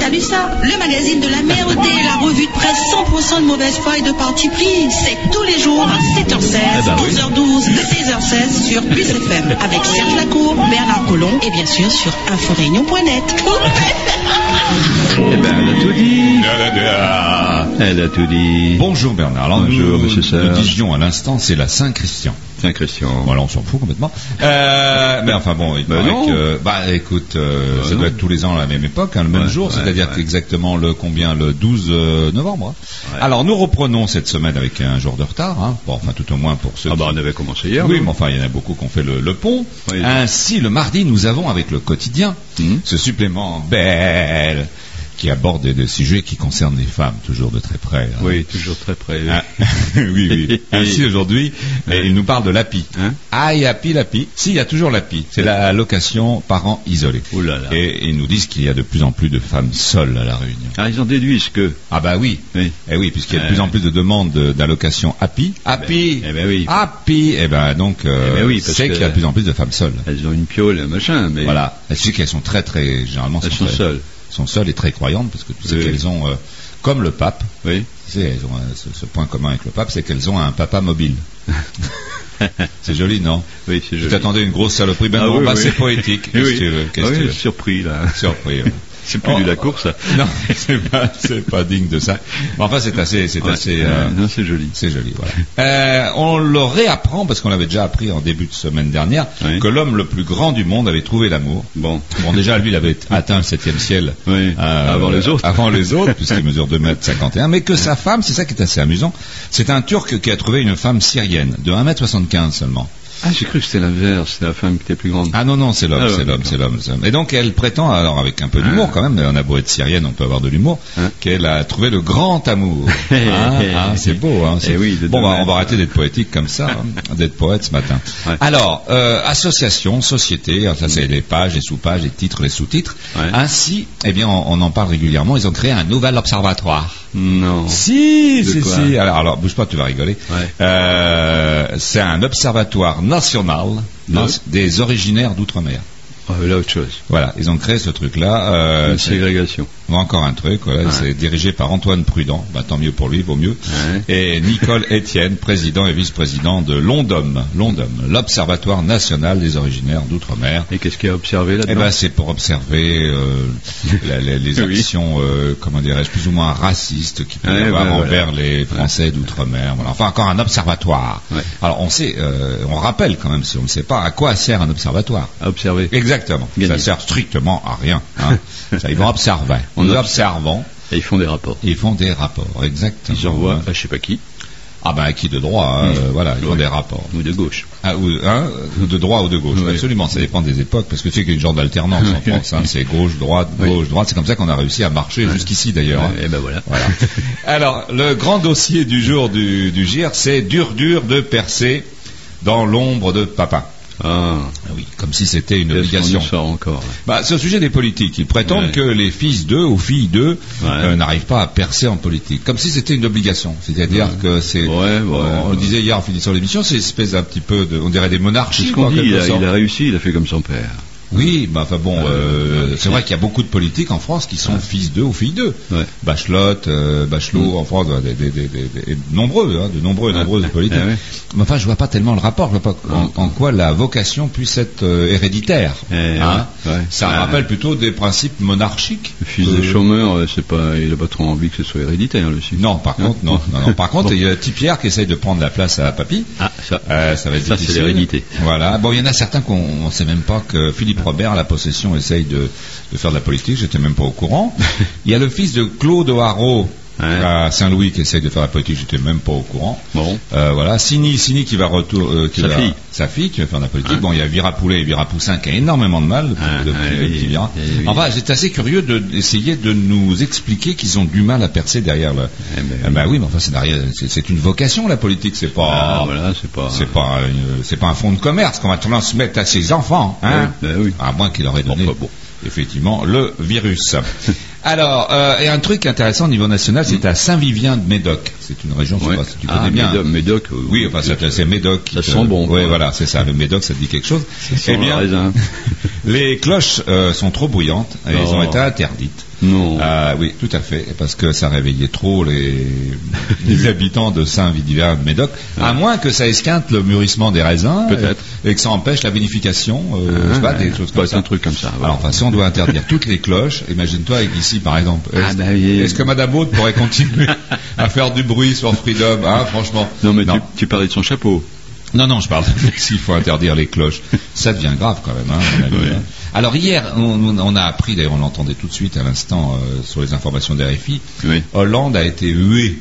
pas vu ça? Le magazine de la merde et la revue de presse 100% de mauvaise foi et de parti pris. C'est tous les jours à 7h16, 12h12, 16h16 sur Plus FM avec Serge Lacour, Bernard Collomb et bien sûr sur inforéunion.net. Eh ben, elle a tout dit. Elle a tout dit. Bonjour Bernard. Alors, bonjour Monsieur Serge. Nous disions à l'instant, c'est la Saint-Christian. Saint-Christian. Voilà, on s'en fout complètement. Mais enfin bon, il paraît que, écoute, ça doit être tous les ans à la même époque, le même jour, c'est-à-dire qu'exactement le 12 novembre. Ouais. Alors nous reprenons cette semaine avec un jour de retard, Bon, enfin tout au moins pour ceux. On avait commencé hier. Oui, mais enfin il y en a beaucoup qui ont fait le pont. Oui. Ainsi, le mardi, nous avons avec le quotidien ce supplément belle qui aborde des sujets qui concernent les femmes, toujours de très près. Oui, toujours très près. Oui. Ainsi, aujourd'hui, il nous parle de l'API. l'API. Si, il y a toujours l'API. C'est l'allocation parents isolés. Oh là là. Et ils nous disent qu'il y a de plus en plus de femmes seules à La Réunion. Ah, ils en déduisent que... Ah bah oui. Eh oui, puisqu'il y a de plus en plus de demandes d'allocation API. API. Eh ben donc, c'est qu'il y a de plus en plus de femmes seules. Elles ont une piole, machin, mais... Voilà. Je sais qu'elles sont très, généralement... Elles sont seules. Sont seules et très croyantes parce que tu sais qu'elles ont, comme le pape, tu sais, elles ont ce point commun avec le pape, c'est qu'elles ont un papa mobile. C'est joli, non? Oui, c'est joli. Tu t'attendais une grosse saloperie, c'est poétique. Qu'est-ce que tu veux? Surpris là. Surpris. C'est plus de la course. Non, c'est pas digne de ça. Mais enfin, c'est assez. Non, c'est joli. C'est joli, voilà. On le réapprend parce qu'on l'avait déjà appris en début de semaine dernière que l'homme le plus grand du monde avait trouvé l'amour. Bon, déjà lui, il avait atteint le 7e ciel. Avant les autres, puisqu'il mesure 2,51 m. Mais que sa femme, c'est ça qui est assez amusant. C'est un Turc qui a trouvé une femme syrienne de 1,75 m seulement. Ah, j'ai cru que c'était l'inverse, c'était la femme qui était plus grande. Ah non, c'est l'homme, c'est l'homme. Et donc elle prétend, alors avec un peu d'humour quand même, on a beau être syrienne, on peut avoir de l'humour, qu'elle a trouvé le grand amour. C'est beau, Bon, on va arrêter d'être poétique comme ça, d'être poète ce matin. Alors, association, société, ça c'est les pages, les sous-pages, les titres, les sous-titres. Ainsi, eh bien, on en parle régulièrement, ils ont créé un nouvel observatoire. Non. Si. Alors, bouge pas, tu vas rigoler. C'est un observatoire national des originaires d'outre-mer. Là, autre chose. Voilà, ils ont créé ce truc-là. Une ségrégation. Encore un truc, c'est dirigé par Antoine Prudent, tant mieux pour lui, vaut mieux. Et Nicole Etienne, président et vice-président de l'ONDOM, l'Observatoire national des originaires d'outre-mer. Et qu'est-ce qu'il y a à observer là-dedans? C'est pour observer les actions, comment dirais-je, plus ou moins racistes qui peuvent y avoir envers les Français d'outre-mer. Voilà. Enfin, encore un observatoire. Alors, on rappelle quand même, si on ne sait pas, à quoi sert un observatoire. À observer. Exactement. Ça sert strictement à rien. Ils vont observer. Nous observons. Et ils font des rapports. Exactement. Ils envoient à je sais pas qui. À qui de droit, ils font des rapports. Ou de gauche. Ou de droite ou de gauche. Absolument, ça dépend des époques, parce que tu sais qu'il y a une genre d'alternance en France, c'est gauche, droite, c'est comme ça qu'on a réussi à marcher jusqu'ici d'ailleurs. Et ben voilà. Alors, le grand dossier du jour du GIR, c'est dur de percer dans l'ombre de papa. Oui, comme si c'était une obligation. C'est au sujet des politiques. Ils prétendent que les fils d'eux ou filles d'eux n'arrivent pas à percer en politique. Comme si c'était une obligation. C'est-à-dire que c'est... On disait hier en finissant l'émission, c'est une espèce d'un petit peu de... On dirait des monarchies. C'est ce qu'on dit, il a réussi, il a fait comme son père. Oui, c'est vrai qu'il y a beaucoup de politiques en France qui sont fils d'eux ou filles d'eux. Bachelot, en France, de nombreuses politiques. Mais enfin, je vois pas tellement le rapport. Je vois pas en quoi la vocation puisse être héréditaire. Ça rappelle plutôt des principes monarchiques. Le fils des chômeurs, il a pas trop envie que ce soit héréditaire, le fils. Non, par contre, non. Par contre, il y a petit Pierre qui essaye de prendre la place à papy. Ça va être difficile. C'est l'hérédité. Voilà. Bon, il y en a certains qu'on ne sait même pas que Philippe Robert, à la possession, essaye de faire de la politique. J'étais même pas au courant. Il y a le fils de Claude O'Haraud à Saint-Louis qui essaye de faire la politique. J'étais même pas au courant. Voilà. Sini qui va sa fille qui va faire de la politique. Bon, il y a Virapoulet et Virapoussin qui a énormément de mal depuis Enfin, j'étais assez curieux d'essayer de nous expliquer qu'ils ont du mal à percer derrière le. Oui, mais enfin, c'est une vocation, la politique. C'est pas un fonds de commerce qu'on va transmettre à ses enfants, à moins qu'il aurait donné effectivement le virus. Alors, et un truc intéressant au niveau national, c'est à Saint-Vivien de Médoc. C'est une région, je sais pas si tu connais bien. Médoc. Oui, enfin, c'est Médoc. Ça sent bon. Oui, voilà, c'est ça. Le Médoc, ça te dit quelque chose. Eh bien, les cloches sont trop bruyantes et elles ont été interdites. Non. Oui, tout à fait, parce que ça réveillait trop les habitants de Saint-Vivien de Médoc, à moins que ça esquinte le mûrissement des raisins, peut-être, et que ça empêche la vinification, je sais pas, des choses comme ça. Un truc comme ça. Voilà. Alors, enfin, si on doit interdire toutes les cloches, imagine-toi avec ici, par exemple. Est-ce que Madame Aude pourrait continuer à faire du bruit sur Freedom, franchement? Non, mais tu parlais de son chapeau. Non, je parle s'il faut interdire les cloches. Ça devient grave quand même. Oui. Alors hier, on a appris, d'ailleurs on l'entendait tout de suite à l'instant sur les informations d'RFI, Hollande a été hué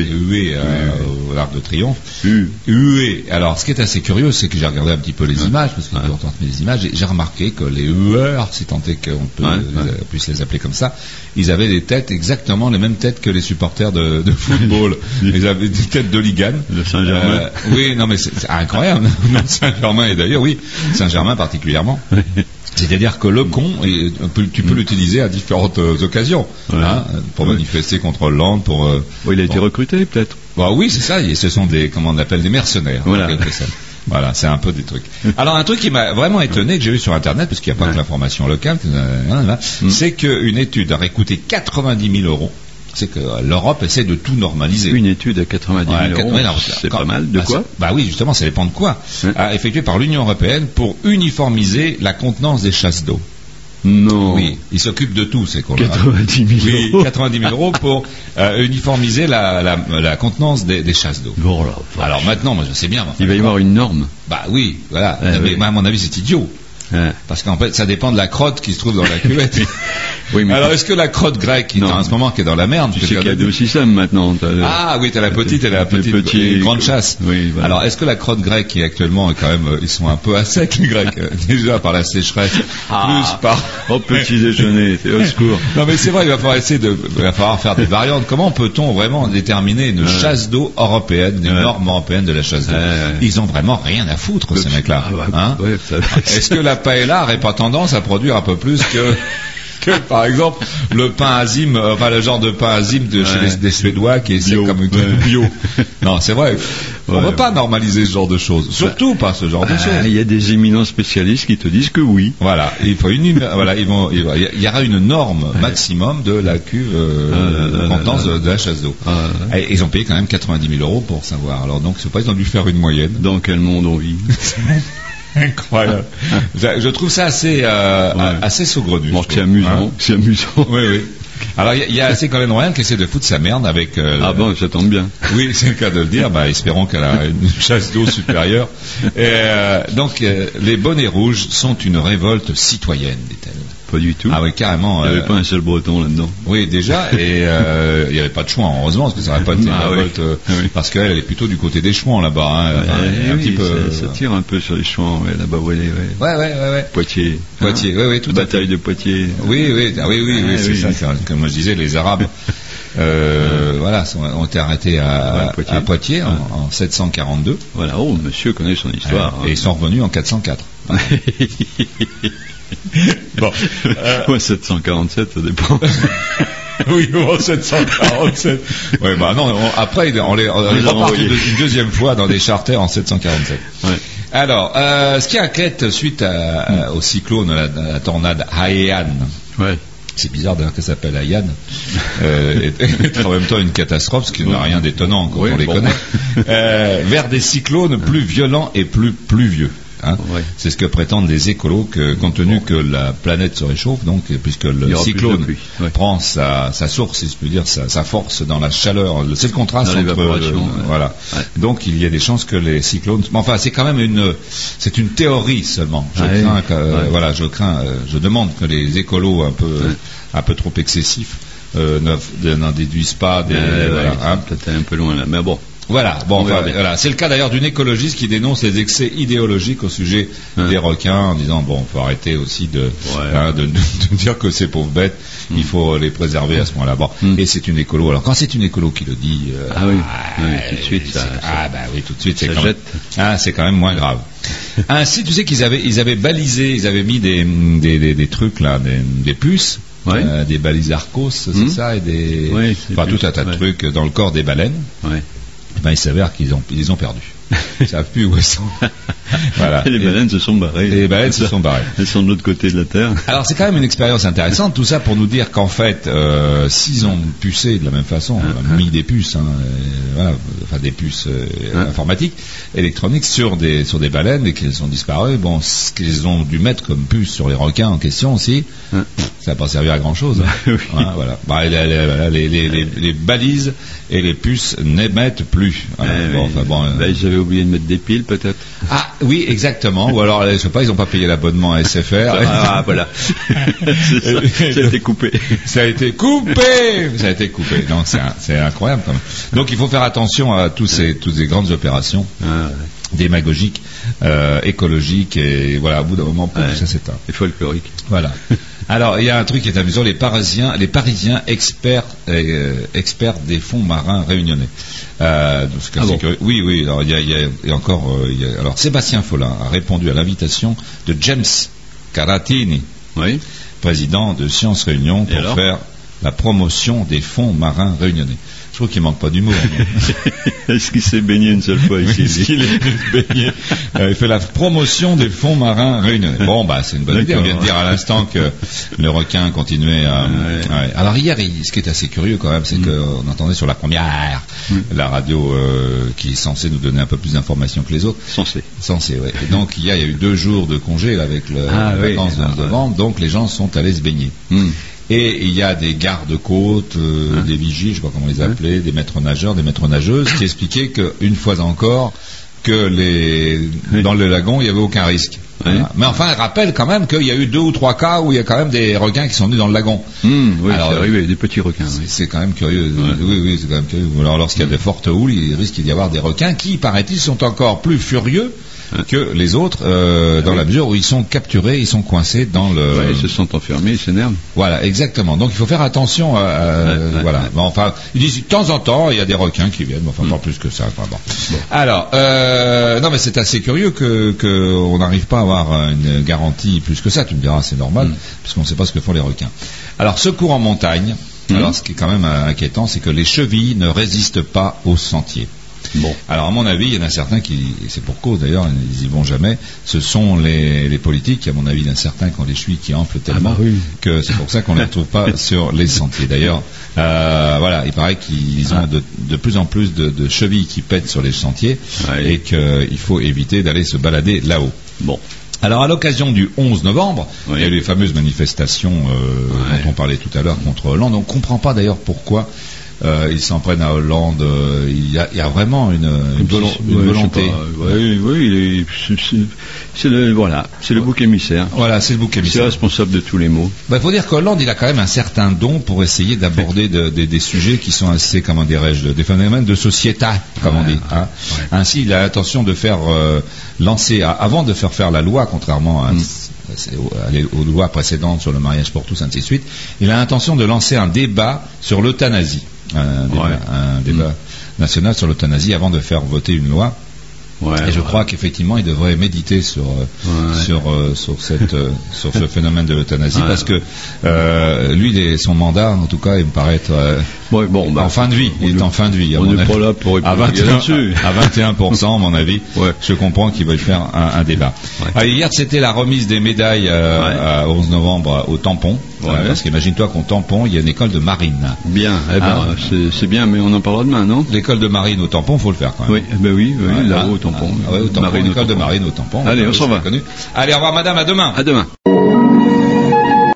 au l'Arc de Triomphe. Hué. Alors ce qui est assez curieux, c'est que j'ai regardé un petit peu les images, parce qu'il faut retransmettre les images, et j'ai remarqué que les hueurs, si tant est qu'on puisse les appeler comme ça, ils avaient des têtes, exactement les mêmes têtes que les supporters de football. Ils avaient des têtes de Ligan. De Saint-Germain. Oui, non mais c'est incroyable. Saint-Germain, et d'ailleurs, oui, Saint-Germain particulièrement. C'est-à-dire que le con, tu peux l'utiliser à différentes occasions, pour manifester contre Hollande, pour. Il a été recruté, peut-être. Oui, c'est ça. Et ce sont comment on appelle des mercenaires. Voilà. Voilà, c'est un peu des trucs. Alors un truc qui m'a vraiment étonné, que j'ai vu sur Internet, parce qu'il n'y a pas que l'information locale, c'est qu'une étude aurait coûté 90 000 €. C'est que l'Europe essaie de tout normaliser. Une étude à 90 000 €, c'est pas mal. De quoi? Oui, justement, ça dépend de quoi. Effectuée par l'Union européenne pour uniformiser la contenance des chasses d'eau. Non. Oui, ils s'occupent de tout, ces cons-là. 90 000 €. Oui, 90 000 € pour uniformiser la contenance des chasses d'eau. Bon, alors maintenant, moi je sais bien. Il va y avoir une norme. Oui, voilà. Mais à mon avis, c'est idiot. Parce qu'en fait, ça dépend de la crotte qui se trouve dans la cuvette. Oui, mais alors, est-ce que la crotte grecque, qui est en ce moment, qui est dans la merde, tu sais qu'il y a deux systèmes maintenant. Oui, t'as la petite et la petite grande chasse. Oui, voilà. Alors, est-ce que la crotte grecque, qui actuellement est quand même, ils sont un peu à sec, les Grecs, déjà par la sécheresse, plus par. Au petit déjeuner, c'est au secours. Non, mais c'est vrai, il va falloir faire des variantes. Comment peut-on vraiment déterminer une chasse d'eau européenne, une norme européenne de la chasse d'eau? Ils ont vraiment rien à foutre, ces mecs-là. Est-ce que la paella n'aurait pas tendance à produire un peu plus que par exemple le pain azim, le genre de pain azim chez des Suédois qui est comme bio. Non, c'est vrai. On ne peut pas normaliser ce genre de choses. Surtout pas ce genre de choses. Il y a des éminents spécialistes qui te disent que oui. Voilà. Il faut il y aura une norme maximum de la cuve de contenance de la chasse d'eau. Et ils ont payé quand même 90 000 € pour savoir. Alors donc, c'est pas, ils ont dû faire une moyenne. Dans quel monde on vit? Incroyable. Je trouve ça assez saugrenu. Bon, c'est amusant. C'est amusant. Oui. Alors, il y a Ségolène Royal qui essaie de foutre sa merde avec. Ça tombe bien. Oui, c'est le cas de le dire. Espérons qu'elle a une chasse d'eau supérieure. Donc, les bonnets rouges sont une révolte citoyenne, dit-elle. Pas du tout. Oui, carrément. Il n'y avait pas un seul breton là-dedans. Oui, déjà, et il n'y avait pas de chouan, heureusement, parce que ça n'aurait pas été une révolte, parce qu'elle est plutôt du côté des chouans là-bas. Ça tire un peu sur les chouans, là-bas où elle est. Ouais. Poitiers. Tout à fait. Bataille de Poitiers. Oui, c'est ça. Comme moi je disais, les Arabes, ont été arrêtés à Poitiers en 742. Voilà. Oh, monsieur connaît son histoire. Et ils sont revenus en 404. Bon. 747, ça dépend. Oui, 747. Après, on les repartent une deuxième fois dans des charters en 747. Ouais. Alors, ce qui inquiète suite au cyclone, la tornade Haiyan. Ouais. C'est bizarre d'ailleurs qu'elle s'appelle Haiyan. Est en même temps une catastrophe, ce qui n'a rien d'étonnant quand on les connaît. Vers des cyclones plus violents et plus pluvieux. C'est ce que prétendent les écolos, compte tenu que la planète se réchauffe, donc puisque le cyclone prend sa source, si je peux dire, sa force dans la chaleur. C'est le contraste entre voilà. Donc il y a des chances que les cyclones. Enfin, c'est quand même c'est une théorie seulement. Je demande que les écolos un peu trop excessifs n'en déduisent pas des. Peut-être un peu loin là, mais bon. Voilà, c'est le cas d'ailleurs d'une écologiste qui dénonce les excès idéologiques au sujet des requins en disant faut arrêter aussi de dire que ces pauvres bêtes, il faut les préserver à ce moment-là. Et c'est une écolo. Alors quand c'est une écolo qui le dit, tout de suite tout de suite c'est quand même moins grave. Ainsi, tu sais qu'ils avaient balisé, ils avaient mis des trucs là, des puces des balises Arcos, c'est ça, et des, tout un tas de trucs dans le corps des baleines. Il s'avère qu'ils ont perdu. Ils ne savent plus où elles sont. Voilà. Et les baleines se sont barrées. Les baleines se sont barrées. Elles sont de l'autre côté de la Terre. Alors c'est quand même une expérience intéressante, tout ça pour nous dire qu'en fait, s'ils ont pucé de la même façon, mis des puces, des puces informatiques, électroniques sur des baleines et qu'elles ont disparu, ce qu'ils ont dû mettre comme puces sur les requins en question aussi, ça n'a pas servi à grand chose. Les balises et les puces n'émettent plus. Ils avaient oublié de mettre des piles peut-être. Ah oui, exactement. Ou alors, je sais pas, ils n'ont pas payé l'abonnement à SFR. Voilà. Ça a été coupé. Ça a été coupé. Donc c'est incroyable quand même. Donc il faut faire attention à toutes ces grandes opérations. Démagogiques, écologiques, et voilà, au bout d'un moment, ça s'éteint. Et folklorique. Voilà. Alors, il y a un truc qui est amusant, les Parisiens experts des fonds marins réunionnais. Oui. Alors, alors, Sébastien Follin a répondu à l'invitation de James Caratini, président de Sciences Réunion, pour faire la promotion des fonds marins réunionnais. Je trouve qu'il manque pas d'humour. Est-ce qu'il s'est baigné une seule fois ici? Est-ce qu'il est baigné? Il fait la promotion des fonds marins réunionnais. Bon, c'est une bonne idée. On vient de dire à l'instant que le requin continuait à... Alors hier, ce qui est assez curieux quand même, c'est qu'on entendait sur la première, la radio qui est censée nous donner un peu plus d'informations que les autres. Censé, oui. Et donc il y a eu 2 jours de congé là, avec les vacances de novembre, donc les gens sont allés se baigner. Et il y a des gardes-côtes, des vigies, je ne sais pas comment les appeler, des maîtres nageurs, des maîtres nageuses, qui expliquaient qu'une fois encore, dans le lagon, il n'y avait aucun risque. Mais enfin, elle rappelle quand même qu'il y a eu 2 ou 3 cas où il y a quand même des requins qui sont venus dans le lagon. Alors, c'est arrivé, des petits requins. C'est quand même curieux. Oui, c'est quand même curieux. Alors, lorsqu'il y a de fortes houles, il risque d'y avoir des requins qui, paraît-il, sont encore plus furieux que les autres, dans la mesure où ils sont capturés, ils sont coincés dans le... ils se sont enfermés, ils s'énervent. Voilà, exactement. Donc il faut faire attention voilà. Bon, enfin, ils disent de temps en temps, il y a des requins qui viennent, enfin pas plus que ça. Enfin, bon. Alors, non mais c'est assez curieux que on n'arrive pas à avoir une garantie plus que ça. Tu me diras, c'est normal, puisqu'on ne sait pas ce que font les requins. Alors, secours en montagne. Alors, ce qui est quand même inquiétant, c'est que les chevilles ne résistent pas aux sentiers. Alors à mon avis, il y en a certains qui, c'est pour cause d'ailleurs, ils y vont jamais. Ce sont les politiques, à mon avis, il y en a certains qui ont les chevilles qui enflent tellement que c'est pour ça qu'on ne les retrouve pas sur les sentiers. D'ailleurs, il paraît qu'ils ont de plus en plus de chevilles qui pètent sur les sentiers et qu'il faut éviter d'aller se balader là-haut. Alors à l'occasion du 11 novembre, il y a eu les fameuses manifestations dont on parlait tout à l'heure contre Hollande. On ne comprend pas d'ailleurs pourquoi. Ils s'en prennent à Hollande. Il y a vraiment une volonté. C'est le bouc émissaire. Voilà, c'est le bouc émissaire. C'est responsable de tous les maux. Il faut dire qu'Hollande, il a quand même un certain don pour essayer d'aborder des sujets qui sont assez, comment dirais-je, des phénomènes de société, comme on dit. Ainsi, il a l'intention de faire lancer, avant de faire la loi, contrairement à aux lois précédentes sur le mariage pour tous, ainsi de suite, il a l'intention de lancer un débat sur l'euthanasie. Un débat national sur l'euthanasie avant de faire voter une loi. Et je crois qu'effectivement, il devrait méditer sur ce phénomène de l'euthanasie, parce que lui, son mandat, en tout cas, il me paraît être en fin de vie. Il est en fin de vie. On n'est pas là pour à 21%, à mon avis. Je comprends qu'il va faire un débat. Hier, c'était la remise des médailles à 11 novembre au tampon. Parce qu'imagine-toi qu'au tampon, il y a une école de marine. Bien, c'est bien, mais on en parlera demain, non? L'école de marine au tampon, faut le faire quand même. Oui, là-haut au tampon. L'école de marine au tampon. Allez, on s'en va. Allez, au revoir madame, à demain. À demain.